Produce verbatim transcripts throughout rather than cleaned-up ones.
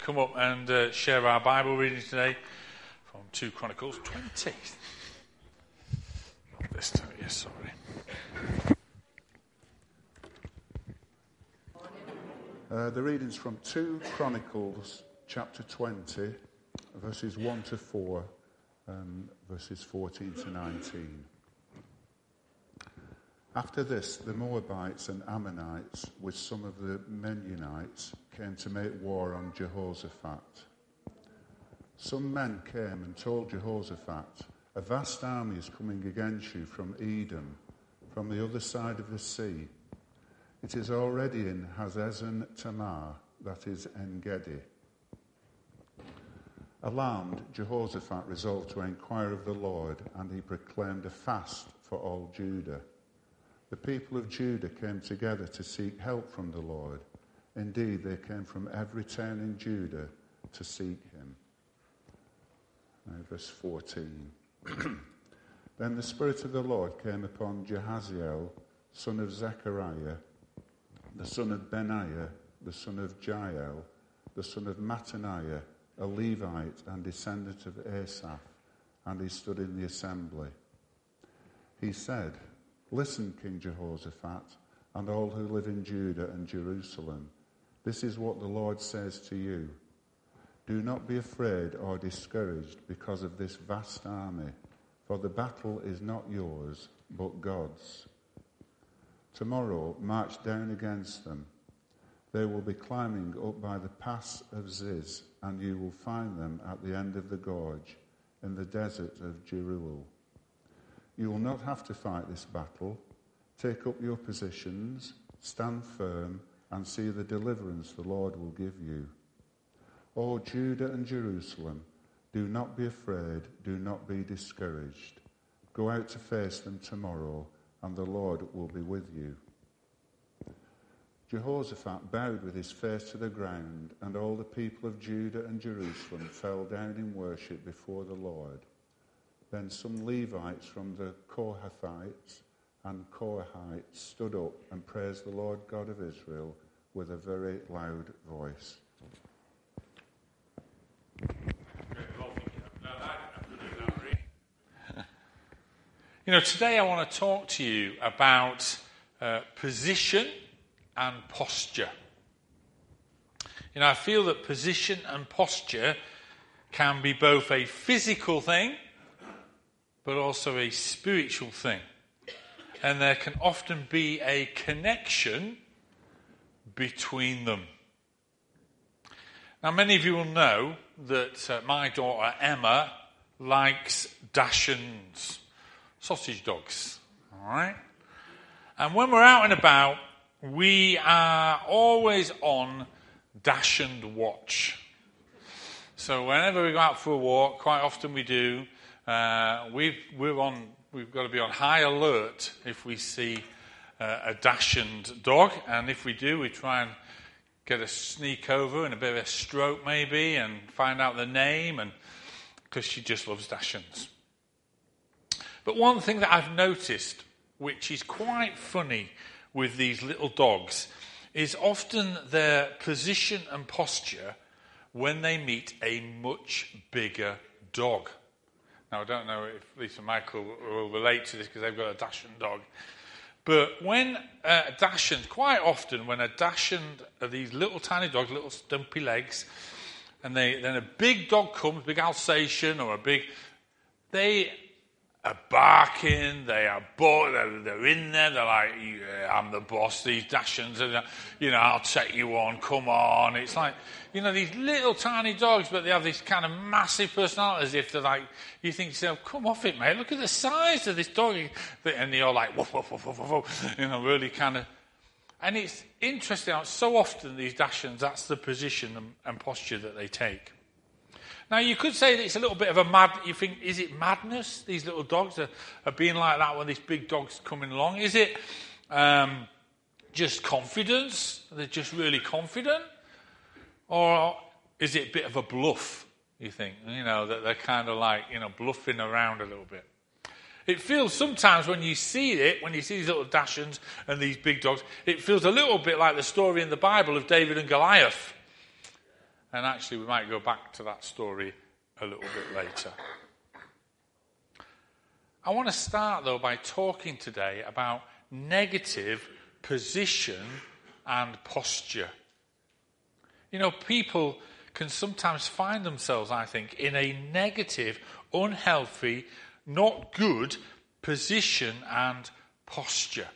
come up and uh, share our Bible reading today from Second Chronicles twenty. Not this time, yes, sorry. Uh, the reading's from Second Chronicles chapter twenty, verses one to four, and verses fourteen to nineteen. After this, the Moabites and Ammonites, with some of the Mennonites, came to make war on Jehoshaphat. Some men came and told Jehoshaphat, "A vast army is coming against you from Edom, from the other side of the sea. It is already in Hazezon Tamar, that is En-gedi." Alarmed, Jehoshaphat resolved to inquire of the Lord, and he proclaimed a fast for all Judah. The people of Judah came together to seek help from the Lord. Indeed, they came from every town in Judah to seek him. Now, verse fourteen. Then the Spirit of the Lord came upon Jehaziel, son of Zechariah, the son of Benaiah, the son of Jael, the son of Mattaniah, a Levite and descendant of Asaph, and he stood in the assembly. He said, "Listen, King Jehoshaphat, and all who live in Judah and Jerusalem. This is what the Lord says to you. Do not be afraid or discouraged because of this vast army, for the battle is not yours, but God's. Tomorrow march down against them. They will be climbing up by the pass of Ziz, and you will find them at the end of the gorge, in the desert of Jeruel. You will not have to fight this battle. Take up your positions, stand firm, and see the deliverance the Lord will give you. O Judah and Jerusalem, do not be afraid, do not be discouraged. Go out to face them tomorrow, and the Lord will be with you." Jehoshaphat bowed with his face to the ground, and all the people of Judah and Jerusalem fell down in worship before the Lord. Then some Levites from the Kohathites and Korahites stood up and praised the Lord God of Israel with a very loud voice. You know, today I want to talk to you about uh, position and posture. You know, I feel that position and posture can be both a physical thing, but also a spiritual thing. And there can often be a connection between them. Now, many of you will know that uh, my daughter Emma likes Dachshunds, sausage dogs, all right? And when we're out and about, we are always on Dachshund watch. So whenever we go out for a walk, quite often we do, uh, we've, we're on, we've got to be on high alert if we see uh, a Dachshund dog. And if we do, we try and get a sneak over and a bit of a stroke maybe and find out the name, and because she just loves Dachshunds. But one thing that I've noticed, which is quite funny with these little dogs, is often their position and posture when they meet a much bigger dog. Now, I don't know if Lisa and Michael will relate to this because they've got a Dachshund dog. But when uh, a Dachshund, quite often when a Dachshund are these little tiny dogs, little stumpy legs, and they, then a big dog comes, big Alsatian or a big, they are barking, they are bored, they're, they're in there, they're like, yeah, I'm the boss, these Dachshunds, you know, I'll take you on, come on. It's like, you know, these little tiny dogs, but they have this kind of massive personality, as if they're like, you think to yourself, come off it, mate, look at the size of this dog. And you're like, woof, woof, woof, woof, woof, you know, really kind of. And it's interesting how so often these Dachshunds, that's the position and, and posture that they take. Now, you could say that it's a little bit of a mad, you think, is it madness? These little dogs are, are being like that when this big dog's coming along. Is it um, just confidence? They're just really confident? Or is it a bit of a bluff, you think? You know, that they're kind of like, you know, bluffing around a little bit. It feels sometimes when you see it, when you see these little Dachshunds and these big dogs, it feels a little bit like the story in the Bible of David and Goliath. And actually, we might go back to that story a little bit later. I want to start, though, by talking today about negative position and posture. You know, people can sometimes find themselves, I think, in a negative, unhealthy, not good position and posture.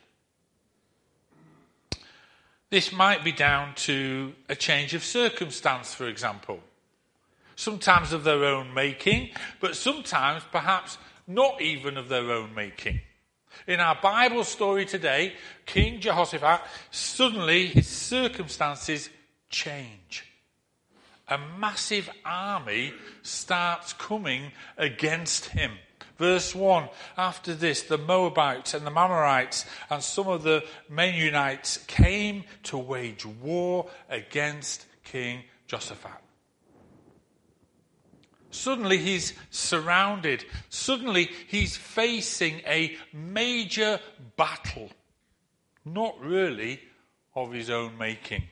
This might be down to a change of circumstance, for example. Sometimes of their own making, but sometimes perhaps not even of their own making. In our Bible story today, King Jehoshaphat, suddenly his circumstances change. A massive army starts coming against him. Verse one, after this, the Moabites and the Amorites and some of the Meunites came to wage war against King Jehoshaphat. Suddenly he's surrounded. Suddenly he's facing a major battle. Not really of his own making.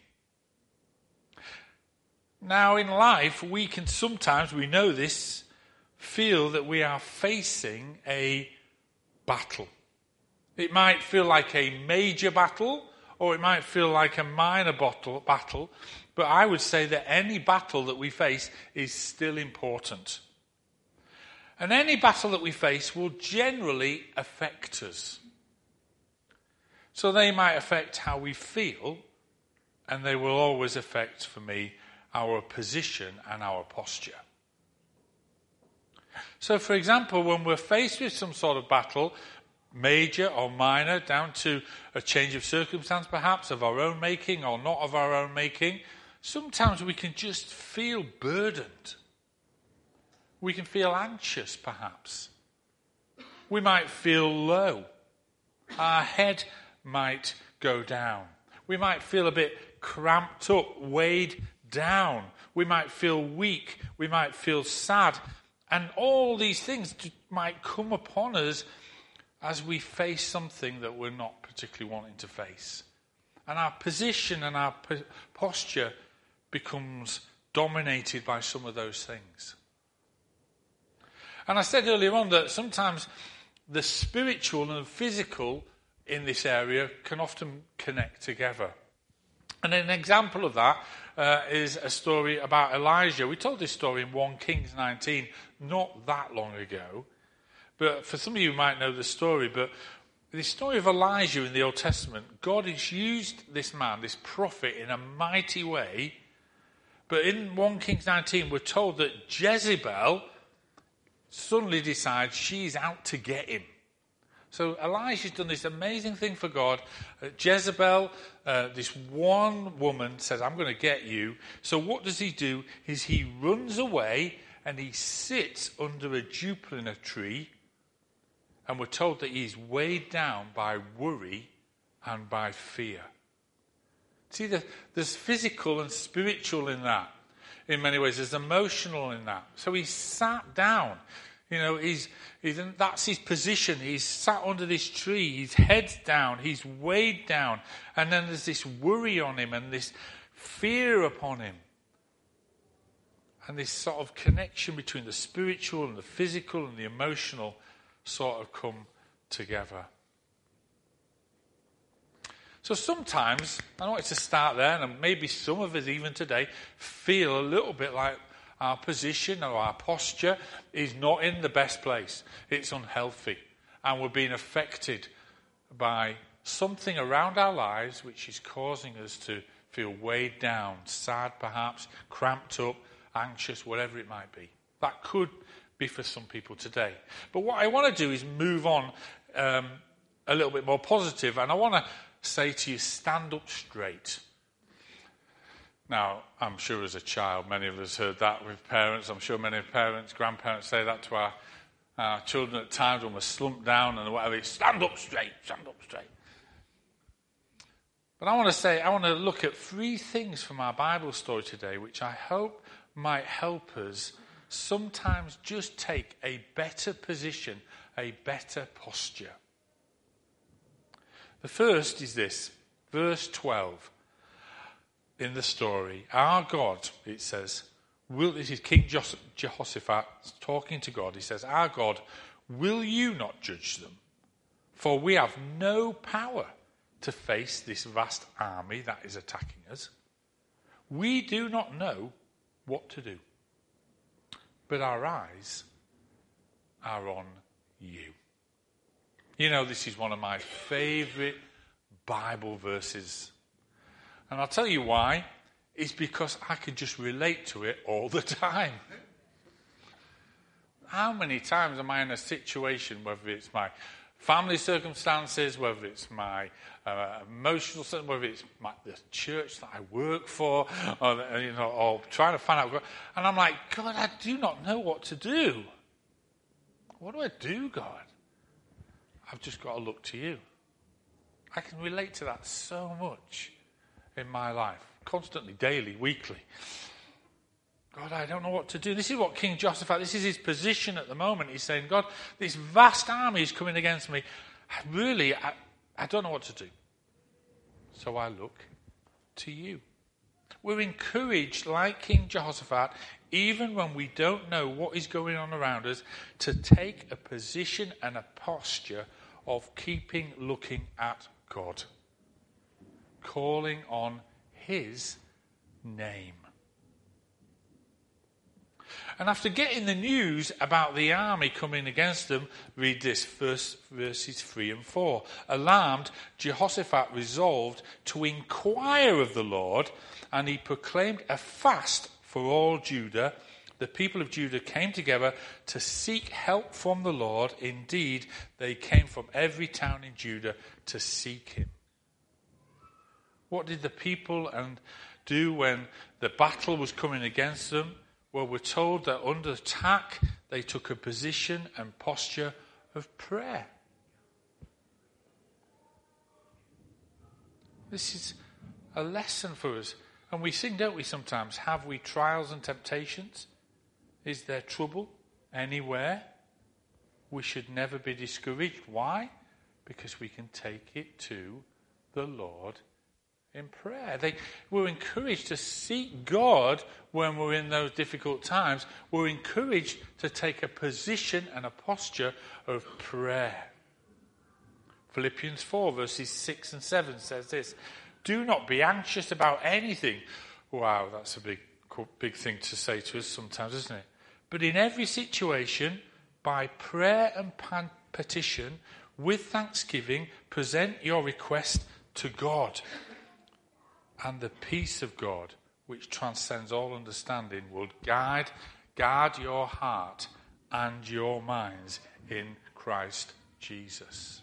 Now in life we can sometimes, we know this, feel that we are facing a battle. It might feel like a major battle, or it might feel like a minor battle, battle, but I would say that any battle that we face is still important. And any battle that we face will generally affect us. So they might affect how we feel, and they will always affect, for me, our position and our posture. So, for example, when we're faced with some sort of battle, major or minor, down to a change of circumstance perhaps, of our own making or not of our own making, sometimes we can just feel burdened. We can feel anxious perhaps. We might feel low. Our head might go down. We might feel a bit cramped up, weighed down. We might feel weak. We might feel sad. And all these things might come upon us as we face something that we're not particularly wanting to face. And our position and our p- posture becomes dominated by some of those things. And I said earlier on that sometimes the spiritual and the physical in this area can often connect together. And an example of that uh, is a story about Elijah. We told this story in First Kings nineteen not that long ago. But for some of you who might know the story, but the story of Elijah in the Old Testament, God has used this man, this prophet, in a mighty way. But in First Kings nineteen, we're told that Jezebel suddenly decides she's out to get him. So Elijah's done this amazing thing for God. Uh, Jezebel, uh, this one woman, says, I'm going to get you. So what does he do? Is he runs away and he sits under a jupiter tree. And we're told that he's weighed down by worry and by fear. See, there's physical and spiritual in that. In many ways, there's emotional in that. So he's sat down. You know, he's, he's that's his position. He's sat under this tree. His head's down. He's weighed down. And then there's this worry on him and this fear upon him. And this sort of connection between the spiritual and the physical and the emotional sort of come together. So sometimes, I wanted to start there, and maybe some of us even today feel a little bit like our position or our posture is not in the best place. It's unhealthy. And we're being affected by something around our lives which is causing us to feel weighed down, sad perhaps, cramped up, anxious, whatever it might be. That could be for some people today. But what I want to do is move on um, a little bit more positive, and I want to say to you, stand up straight. Now, I'm sure as a child, many of us heard that with parents. I'm sure many parents, grandparents say that to our, our children at times when we're slumped down and whatever. Stand up straight, stand up straight. But I want to say, I want to look at three things from our Bible story today, which I hope might help us sometimes just take a better position, a better posture. The first is this, verse twelve. in the story, our God, it says, will, this is King Jehoshaphat talking to God. He says, our God, will you not judge them? For we have no power to face this vast army that is attacking us. We do not know what to do, but our eyes are on you. You know, this is one of my favourite Bible verses. And I'll tell you why. It's because I can just relate to it all the time. How many times am I in a situation, whether it's my family circumstances, whether it's my uh, emotional, whether it's my, the church that I work for, or, you know, or trying to find out, and I'm like, God, I do not know what to do. What do I do, God? I've just got to look to you. I can relate to that so much in my life, constantly, daily, weekly. God, I don't know what to do. This is what King Jehoshaphat, this is his position at the moment. He's saying, God, this vast army is coming against me. Really, I, I don't know what to do. So I look to you. We're encouraged, like King Jehoshaphat, even when we don't know what is going on around us, to take a position and a posture of keeping looking at God, calling on his name. And after getting the news about the army coming against them, read this, verse, verses three and four. Alarmed, Jehoshaphat resolved to inquire of the Lord, and he proclaimed a fast for all Judah. The people of Judah came together to seek help from the Lord. Indeed, they came from every town in Judah to seek him. What did the people and do when the battle was coming against them? Well, we're told that under attack, they took a position and posture of prayer. This is a lesson for us. And we sing, don't we, sometimes? Have we trials and temptations? Is there trouble anywhere? We should never be discouraged. Why? Because we can take it to the Lord in prayer. They were encouraged to seek God when we're in those difficult times. We're encouraged to take a position and a posture of prayer. Philippians four verses six and seven says this. Do not be anxious about anything. Wow, that's a big, big thing to say to us sometimes, isn't it? But in every situation, by prayer and petition, with thanksgiving, present your request to God. And the peace of God, which transcends all understanding, will guide, guard your heart and your minds in Christ Jesus.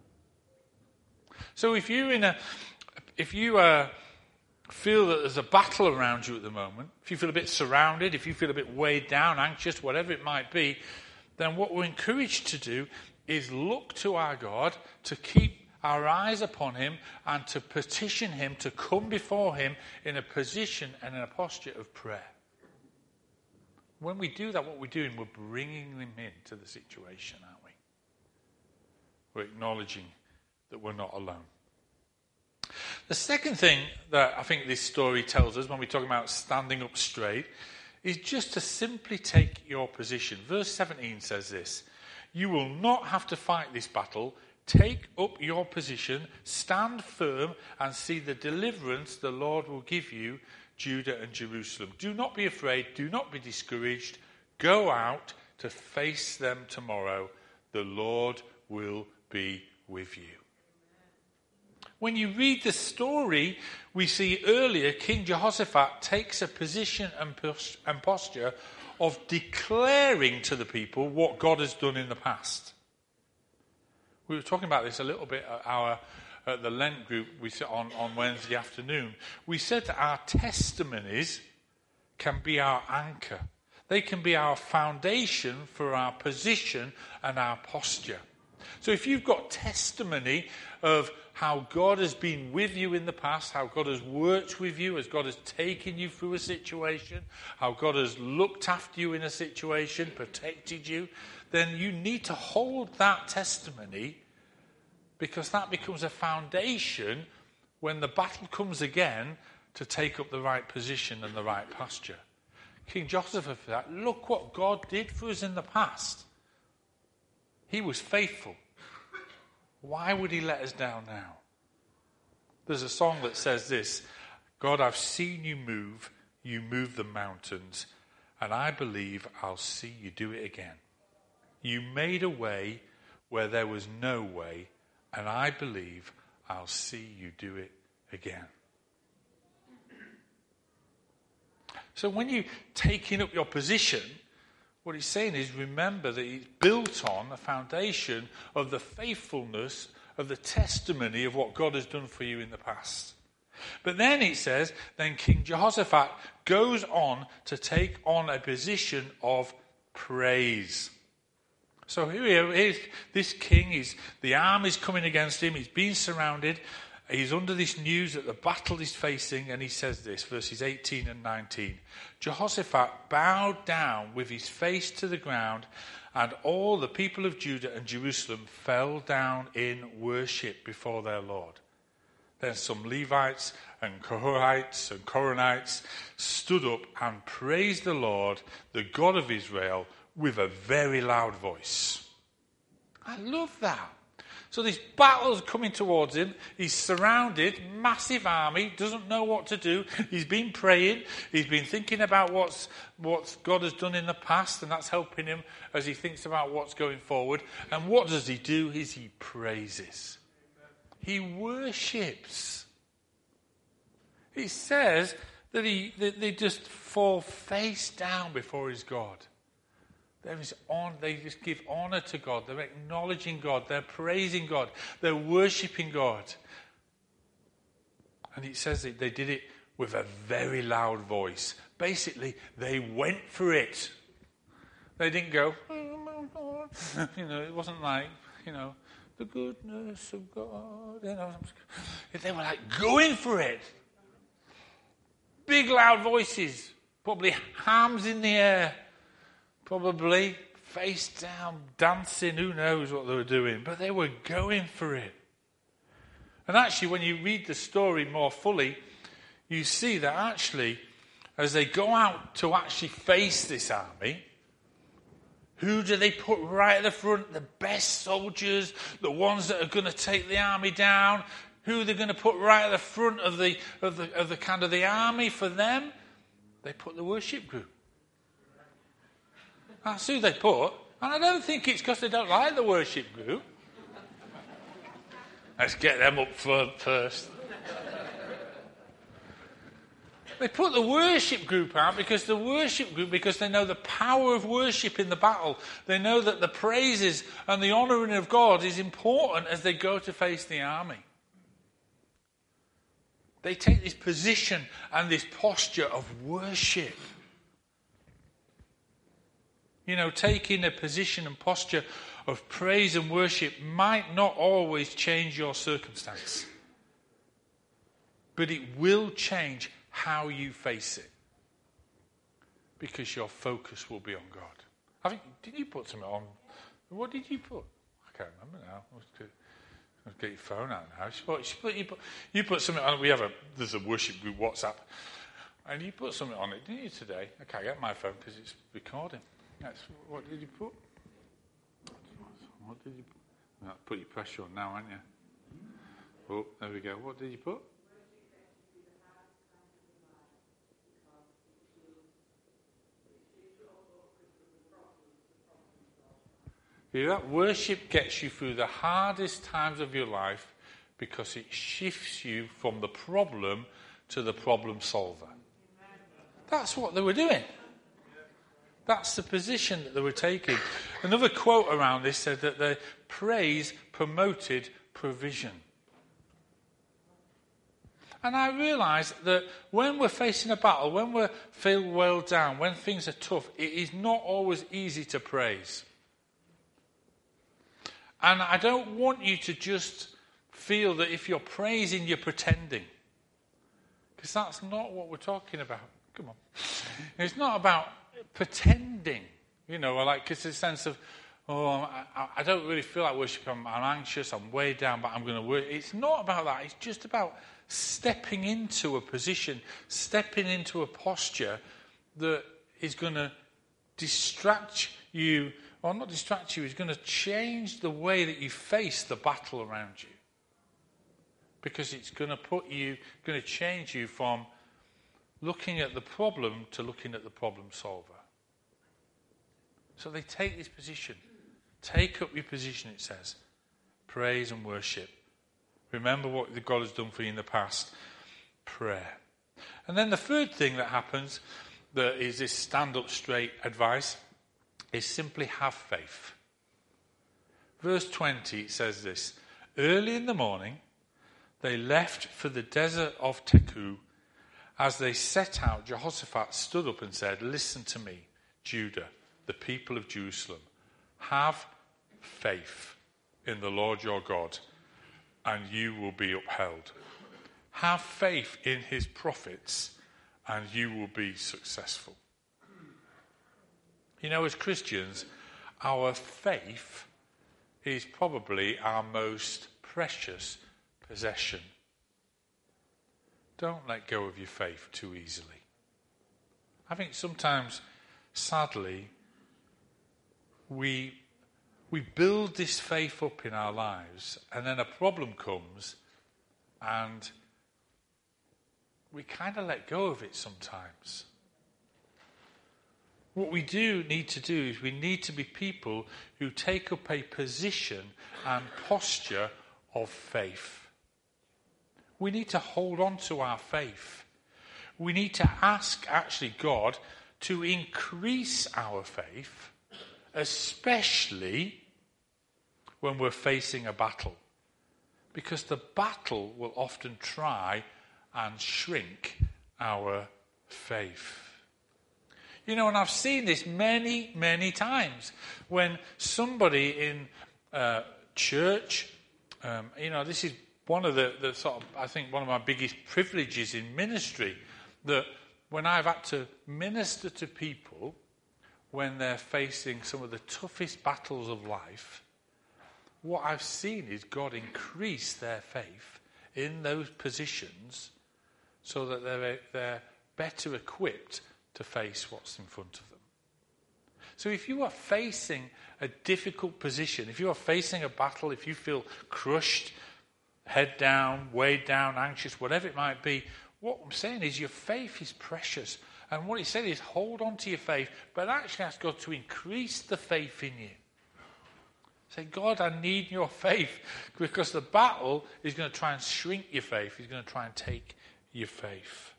So if you're in a, if you uh, feel that there's a battle around you at the moment, if you feel a bit surrounded, if you feel a bit weighed down, anxious, whatever it might be, then what we're encouraged to do is look to our God, to keep our eyes upon him, and to petition him, to come before him in a position and in a posture of prayer. When we do that, what we're doing, we're bringing him into the situation, aren't we? We're acknowledging that we're not alone. The second thing that I think this story tells us when we're talking about standing up straight is just to simply take your position. Verse seventeen says this, you will not have to fight this battle. Take up your position, stand firm, and see the deliverance the Lord will give you, Judah and Jerusalem. Do not be afraid, do not be discouraged. Go out to face them tomorrow. The Lord will be with you. When you read the story, we see earlier King Jehoshaphat takes a position and posture of declaring to the people what God has done in the past. We were talking about this a little bit at our at the Lent group we sit on, on Wednesday afternoon. We said that our testimonies can be our anchor. They can be our foundation for our position and our posture. So if you've got testimony of how God has been with you in the past, how God has worked with you, as God has taken you through a situation, how God has looked after you in a situation, protected you, then you need to hold that testimony, because that becomes a foundation when the battle comes again to take up the right position and the right posture. King Jehoshaphat, for that, look what God did for us in the past. He was faithful. Why would he let us down now? There's a song that says this: God, I've seen you move, you move the mountains, and I believe I'll see you do it again. You made a way where there was no way, and I believe I'll see you do it again. So when you're taking up your position, what he's saying is, remember that it's built on a foundation of the faithfulness of the testimony of what God has done for you in the past. But then it says, then King Jehoshaphat goes on to take on a position of praise. So here he is, this king, is the army's coming against him, he's being surrounded, he's under this news that the battle is facing, and he says this, verses eighteen and nineteen. Jehoshaphat bowed down with his face to the ground, and all the people of Judah and Jerusalem fell down in worship before their Lord. Then some Levites and Kohathites and Koranites stood up and praised the Lord, the God of Israel, with a very loud voice. I love that. So this battle's coming towards him. He's surrounded, massive army, doesn't know what to do. He's been praying. He's been thinking about what's what God has done in the past, and that's helping him as he thinks about what's going forward. And what does he do? Is he praises. He worships. He says that he that they just fall face down before his God. There is on, they just give honor to God. They're acknowledging God. They're praising God. They're worshipping God. And it says that they did it with a very loud voice. Basically, they went for it. They didn't go, oh my God. You know, it wasn't like, you know, the goodness of God. You know, they were like going for it. Big loud voices. Probably arms in the air. Probably face down, dancing, who knows what they were doing. But they were going for it. And actually, when you read the story more fully, you see that actually, as they go out to actually face this army, who do they put right at the front? The best soldiers, the ones that are going to take the army down. Who they're going to put right at the front of the, of the, of the kind of the army for them? They put the worship group. That's who they put. And I don't think it's because they don't like the worship group. Let's get them up front first. They put the worship group out because the worship group, because they know the power of worship in the battle. They know that the praises and the honouring of God is important as they go to face the army. They take this position and this posture of worship. You know, taking a position and posture of praise and worship might not always change your circumstance. But it will change how you face it. Because your focus will be on God. I think, did you put something on? What did you put? I can't remember now. Let's get your phone out now. She put, she put, you, put, you put something on. We have a, there's a worship group WhatsApp. And you put something on it, didn't you, today? I can't get my phone because it's recording. That's, what did you put? What did you put? I'll put your pressure on now, aren't you? Oh, there we go. What did you put? Yeah, that worship gets you through the hardest times of your life because it shifts you from the problem to the problem solver. That's what they were doing. That's the position that they were taking. Another quote around this said that the praise promoted provision. And I realise that when we're facing a battle, when we feel well down, when things are tough, it is not always easy to praise. And I don't want you to just feel that if you're praising, you're pretending. Because that's not what we're talking about. Come on. It's not about pretending, you know, like it's a sense of, oh, I, I don't really feel like worship. I'm, I'm anxious. I'm way down, but I'm going to worship. It's not about that. It's just about stepping into a position, stepping into a posture that is going to distract you, or not distract you, is going to change the way that you face the battle around you. Because it's going to put you, going to change you from looking at the problem to looking at the problem solver. So they take this position. Take up your position, it says. Praise and worship. Remember what God has done for you in the past. Prayer. And then the third thing that happens, that is this stand up straight advice, is simply have faith. Verse twenty, it says this. Early in the morning, they left for the desert of Tekoa. As they set out, Jehoshaphat stood up and said, listen to me, Judah, the people of Jerusalem. Have faith in the Lord your God, and you will be upheld. Have faith in his prophets, and you will be successful. You know, as Christians, our faith is probably our most precious possession. Don't let go of your faith too easily. I think sometimes, sadly, we we build this faith up in our lives, and then a problem comes, and we kind of let go of it sometimes. What we do need to do is we need to be people who take up a position and posture of faith. We need to hold on to our faith. We need to ask, actually, God to increase our faith, especially when we're facing a battle. Because the battle will often try and shrink our faith. You know, and I've seen this many, many times. When somebody in uh, church, um, you know, this is one of the, the sort of, I think, one of my biggest privileges in ministry, that when I've had to minister to people when they're facing some of the toughest battles of life, what I've seen is God increase their faith in those positions so that they're, they're better equipped to face what's in front of them. So if you are facing a difficult position, if you are facing a battle, if you feel crushed, head down, weighed down, anxious, whatever it might be, what I'm saying is your faith is precious. And what he said is hold on to your faith, but actually ask God to increase the faith in you. Say, God, I need your faith, because the battle is going to try and shrink your faith. He's going to try and take your faith.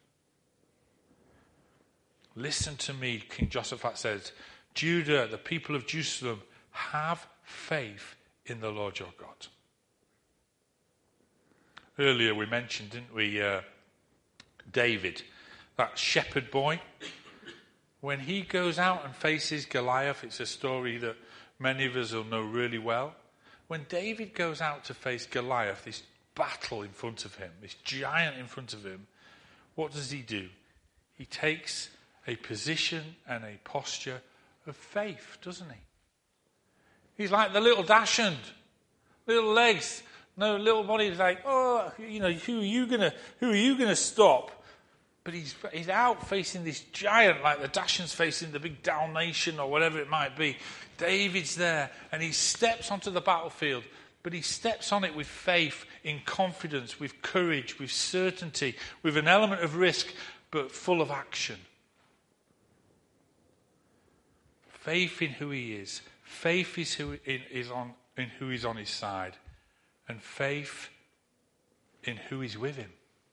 Listen to me, King Jehoshaphat says, Judah, the people of Jerusalem, have faith in the Lord your God. Earlier we mentioned, didn't we, uh, David, that shepherd boy. When he goes out and faces Goliath, it's a story that many of us will know really well. When David goes out to face Goliath, this battle in front of him, this giant in front of him, what does he do? He takes a position and a posture of faith, doesn't he? He's like the little dachshund, little legs, no little body. He's like, oh, you know, who are you gonna, who are you gonna stop? But he's he's out facing this giant, like the dachshund's facing the big Dalmatian or whatever it might be. David's there, and he steps onto the battlefield, but he steps on it with faith, in confidence, with courage, with certainty, with an element of risk, but full of action. Faith in who he is. Faith is who in, is on in who is on his side, and faith in who is with him.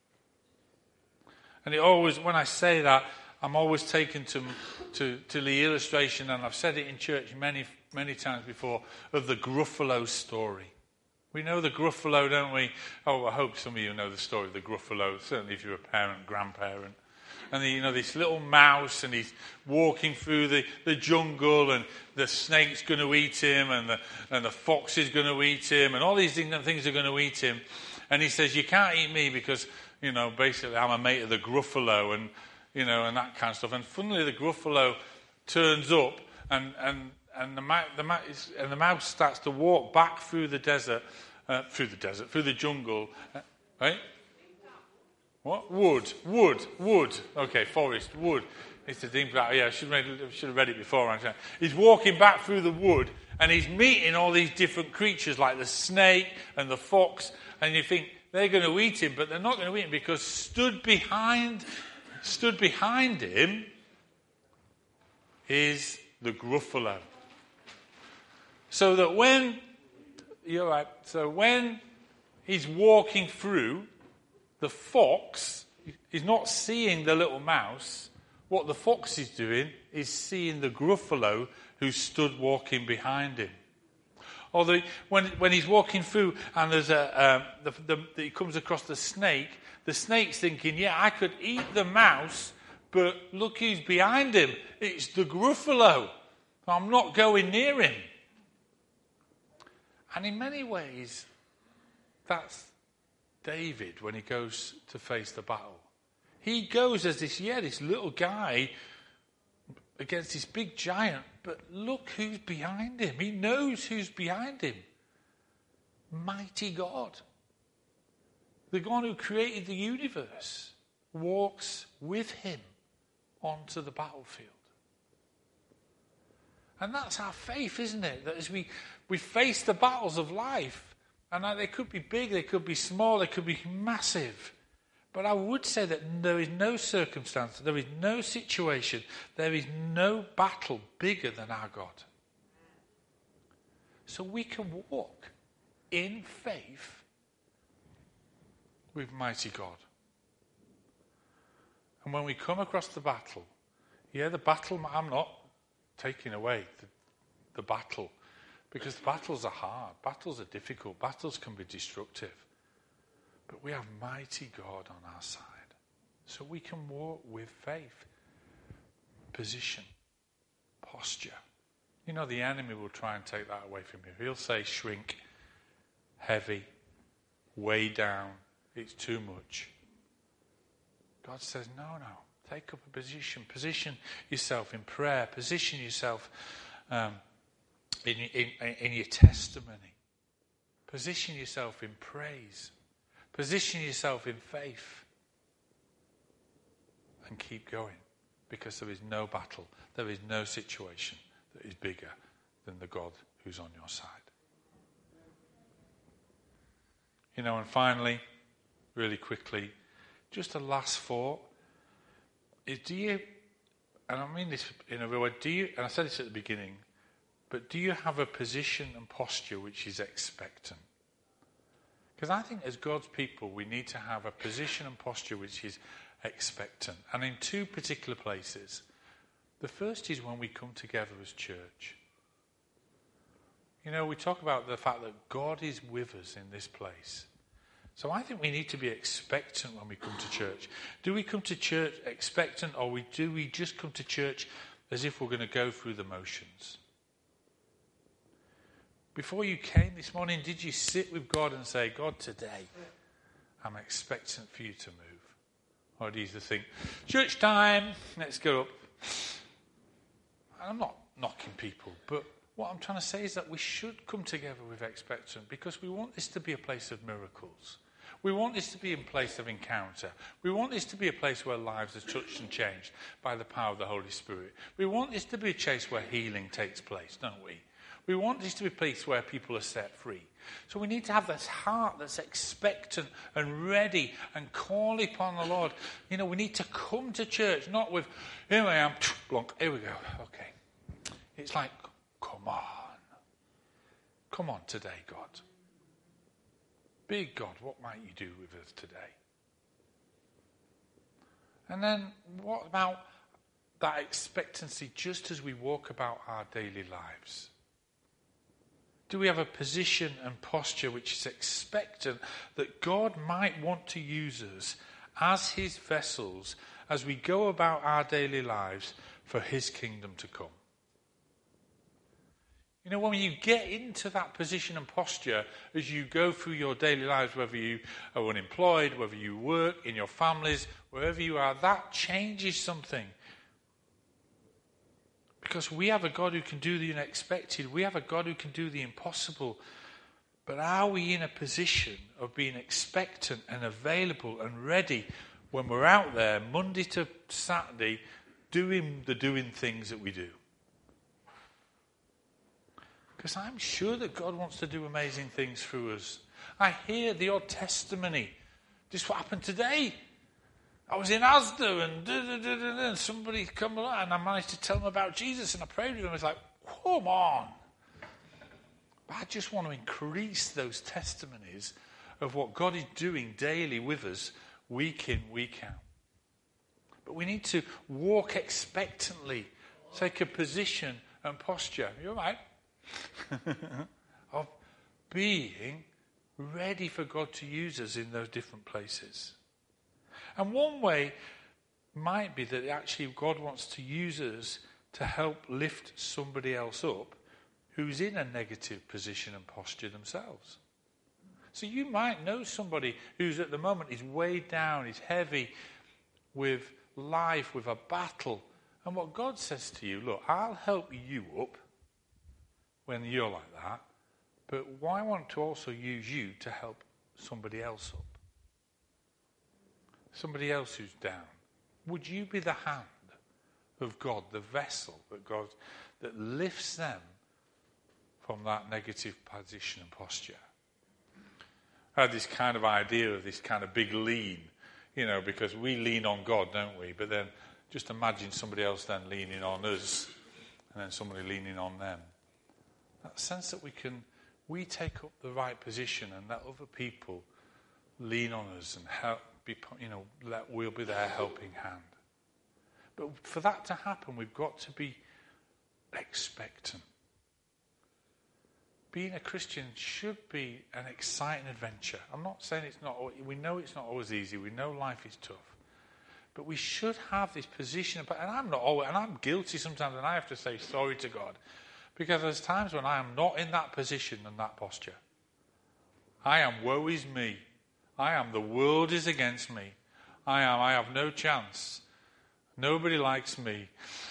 And it always, when I say that, I'm always taken to, to, to the illustration, and I've said it in church many, many times before, of the Gruffalo story. We know the Gruffalo, don't we? Oh, I hope some of you know the story of the Gruffalo, certainly if you're a parent, grandparent. And, the, you know, this little mouse, and he's walking through the, the jungle, and the snake's going to eat him, and the, and the fox is going to eat him, and all these things are going to eat him. And he says, you can't eat me because, you know, basically I'm a mate of the Gruffalo, and, you know, and that kind of stuff. And funnily, the Gruffalo turns up, and and and the, ma- the ma- and the mouse starts to walk back through the desert, uh, through the desert, through the jungle, uh, right? What? Wood, wood, wood. Okay, forest, wood. It's the thing that, yeah, I should have, read, should have read it before. He's walking back through the wood and he's meeting all these different creatures like the snake and the fox. And you think they're going to eat him, but they're not going to eat him because stood behind, stood behind him is the Gruffalo. So that when, you're right, so when he's walking through, the fox is not seeing the little mouse. What the fox is doing is seeing the Gruffalo who stood walking behind him. Although when when he's walking through and there's a um, the, the, he comes across the snake, the snake's thinking, yeah, I could eat the mouse, but look who's behind him. It's the Gruffalo. I'm not going near him. And in many ways, that's David when he goes to face the battle. He goes as this, yeah, this little guy against this big giant, but look who's behind him. He knows who's behind him. Mighty God. The God who created the universe walks with him onto the battlefield. And that's our faith, isn't it? That as we, we face the battles of life, and they could be big, they could be small, they could be massive. But I would say that there is no circumstance, there is no situation, there is no battle bigger than our God. So we can walk in faith with mighty God. And when we come across the battle, yeah, the battle, I'm not taking away the, the battle, because battles are hard, battles are difficult, battles can be destructive. But we have mighty God on our side. So we can walk with faith. Position. Posture. You know, the enemy will try and take that away from you. He'll say shrink, heavy, weigh down, it's too much. God says, no, no. Take up a position. Position yourself in prayer. Position yourself um, in, in, in your testimony. Position yourself in praise. Position yourself in faith and keep going, because there is no battle, there is no situation that is bigger than the God who's on your side. You know, and finally, really quickly, just a last thought is, do you, and I mean this in a real way, do you, and I said this at the beginning, but do you have a position and posture which is expectant? Because I think as God's people, we need to have a position and posture which is expectant. And in two particular places. The first is when we come together as church. You know, we talk about the fact that God is with us in this place. So I think we need to be expectant when we come to church. Do we come to church expectant, or we, do we just come to church as if we're going to go through the motions? Before you came this morning, did you sit with God and say, God, today I'm expectant for you to move? Or do you think, church time, let's go up? I'm not knocking people, but what I'm trying to say is that we should come together with expectant, because we want this to be a place of miracles. We want this to be a place of encounter. We want this to be a place where lives are touched and changed by the power of the Holy Spirit. We want this to be a place where healing takes place, don't we? We want this to be a place where people are set free. So we need to have this heart that's expectant and ready and call upon the Lord. You know, we need to come to church, not with, here I am, here we go, okay. It's like, come on. Come on today, God. Big God, what might you do with us today? And then what about that expectancy just as we walk about our daily lives? Do we have a position and posture which is expectant that God might want to use us as his vessels as we go about our daily lives for his kingdom to come? You know, when you get into that position and posture as you go through your daily lives, whether you are unemployed, whether you work, in your families, wherever you are, that changes something. Because we have a God who can do the unexpected. We have a God who can do the impossible. But are we in a position of being expectant and available and ready when we're out there Monday to Saturday doing the doing things that we do. Because I'm sure that God wants to do amazing things through us. I hear the odd testimony. This is what happened today. I was in Asda and, da, da, da, da, da, and somebody come along and I managed to tell them about Jesus and I prayed with them. I was like, come on. But I just want to increase those testimonies of what God is doing daily with us, week in, week out. But we need to walk expectantly, take a position and posture. You're right. of being ready for God to use us in those different places. And one way might be that actually God wants to use us to help lift somebody else up who's in a negative position and posture themselves. So you might know somebody who's at the moment is weighed down, is heavy with life, with a battle. And what God says to you, look, I'll help you up when you're like that, but I want to also use you to help somebody else up. Somebody else who's down. Would you be the hand of God, the vessel that God, that lifts them from that negative position and posture? I had this kind of idea of this kind of big lean, you know, because we lean on God, don't we? But then just imagine somebody else then leaning on us and then somebody leaning on them. That sense that we can, we take up the right position and let other people lean on us and help, be, you know, let we'll be their helping hand. But for that to happen, we've got to be expectant. Being a Christian should be an exciting adventure. I'm not saying it's not, we know it's not always easy. We know life is tough. But we should have this position, and I'm not always, and I'm guilty sometimes, and I have to say sorry to God. Because there's times when I am not in that position and that posture. I am woe is me. I am the world is against me. I am, I have no chance. Nobody likes me.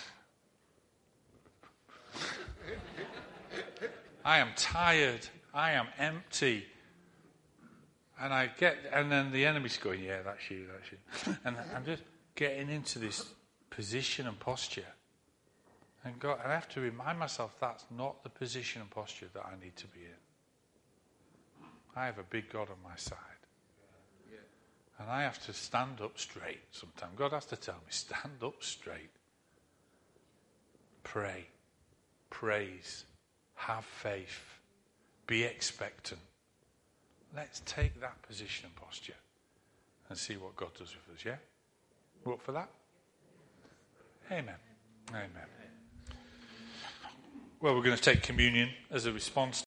I am tired. I am empty. And I get, and then the enemy's going, yeah, that's you, that's you. And I'm just getting into this position and posture. And God, I have to remind myself that's not the position and posture that I need to be in. I have a big God on my side. And I have to stand up straight sometimes. God has to tell me, stand up straight. Pray. Praise. Have faith. Be expectant. Let's take that position and posture and see what God does with us, yeah? We're up for that? Amen. Amen. Well, we're going to take communion as a response